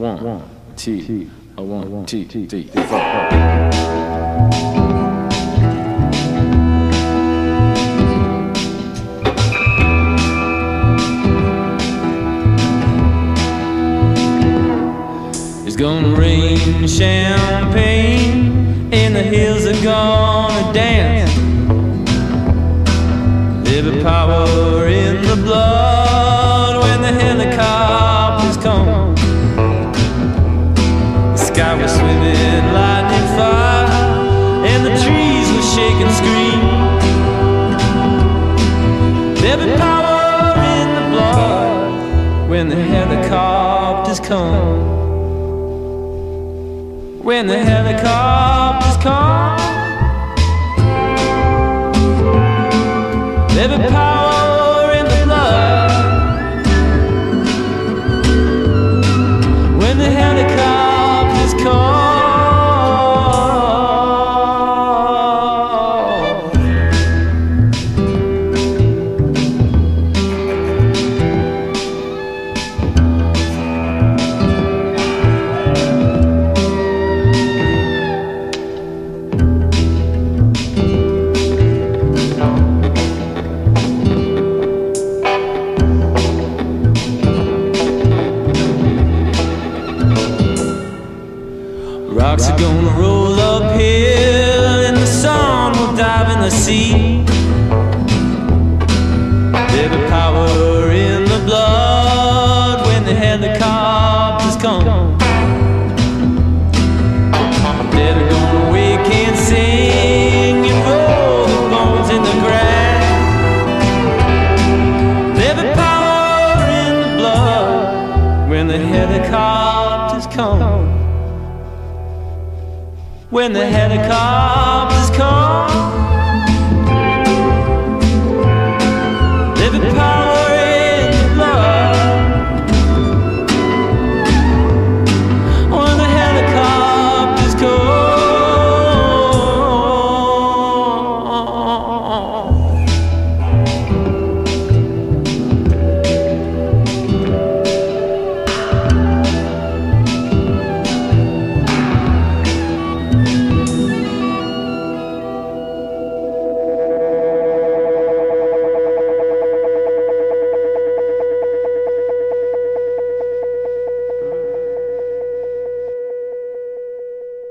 One, two, one, two, three, four. It's gonna rain champagne and the hills are gonna dance. Every power in the blood when the helicopters come. The sky was swimming lightning fire and the trees were shaking scream. Every power in the blood when the helicopters come. When the helicopters come, every power in the blood. When the helicopters come. Rocks are gonna roll uphill and the sun will dive in the sea. Every power in the blood when the helicopters come. They're gonna wake and sing and roll the bones in the grass. Every power in the blood when the helicopters come. When the helicopters come.